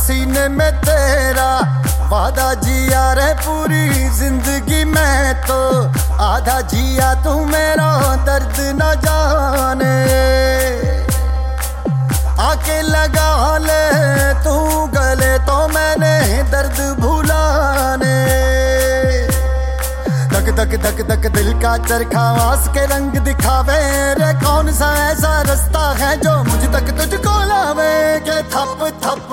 सीने में तेरा वादा जिया रे पूरी जिंदगी में तो आधा जिया तू मेरा दर्द न जाने आके लगा ले तू गले तो मैंने दर्द भुलाने धक धक धक धक दिल का चरखा आस के रंग दिखावे रे कौन सा ऐसा रास्ता है जो मुझ तक तुझको लावे के थप थप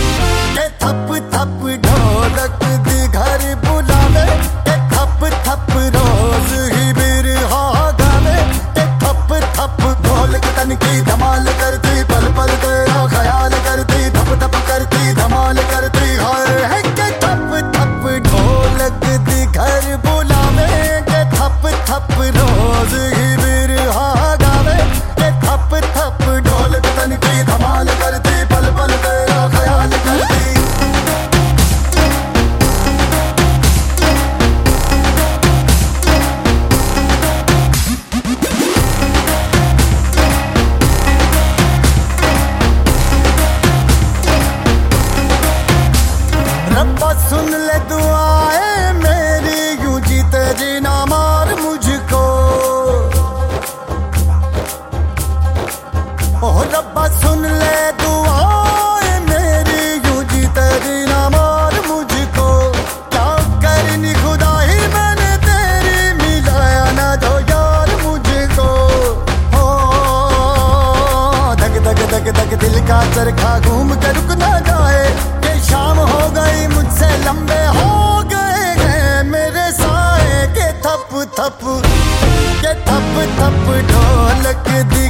ढोलक दी घर बुलावे के थप थप रोज ही बिरहा गावे के थप थप ढोलक तन की धमाल करती पल पल तेरा ख्याल करती थप थप करती धमाल करती है के थप थप ढोलक दी घर बुलावे के थप थप रोज ही बिरहा गावे के थप थप ढोलक तन की धमाल करती पल पल तेरा ख्याल करती। रब्बा सुन ले दुआएं मेरी यूं जी तेरी ना मार मुझको ओह रब्बा सुन ले दुआएं मेरी यूं जी तेरी ना मार मुझको क्या करनी खुदाई मैंने तेरी मिलाया ना दो यार मुझको ओ धक धक धक धक दिल का चरखा घूम कर रुक ना जाए कि शाम हो गई मुझसे लंबे हो गए हैं मेरे साए के थप थप ढोलक दी